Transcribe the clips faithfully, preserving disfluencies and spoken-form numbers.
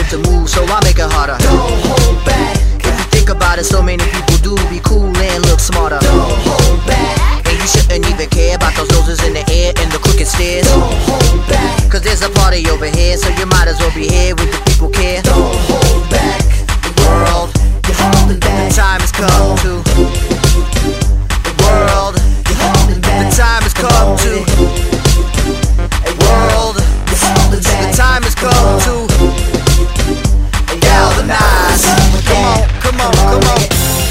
it to move, so I make it harder. Don't hold back. If you think about it, so many people do be cool and look smarter. Don't hold back. And you shouldn't even care about those noses in the air and the crooked stairs. Don't hold back. Cause there's a party over here, so you might as well be here with the people care. Don't hold back. The world, You're holding back. the time has come to. The world, You're holding back. the time has come to. World, You're holding the back. time has come to galvanize. Come on, come on, come on.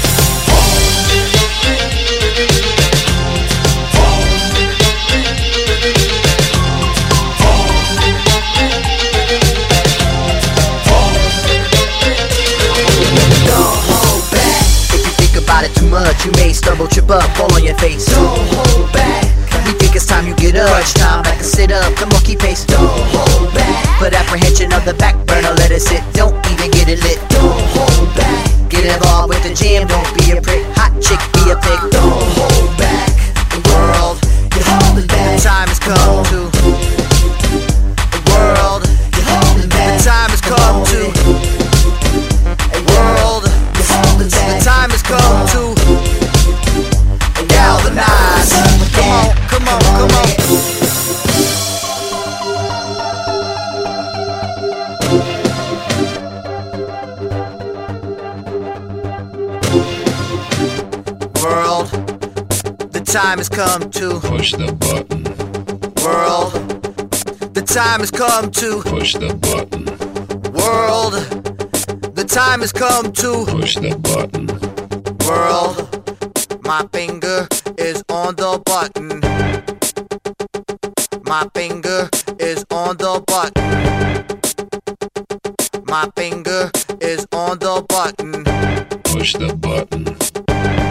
About it too much, you may stumble, trip up, fall on your face. Don't hold back. We think it's time you get up. Crunch time, back and sit up. Come on, keep pace. Don't hold back. Put apprehension on the back burner, let it sit. Don't even get it lit. Don't hold back. Get involved with the jam. Don't be a prick. Hot chick, be a pig. Don't hold back. The world, You're holding back. the time has come to. The world, You're holding back. the time has come to. World, You're holding back. the time has come to galvanize. Come on, come on, come on. World, the time has come to Push the button. world. The time has come to Push the button. world. The time has come to Push the button. world. My finger is on the button. My finger is on the button. My finger is on the button. Push the button.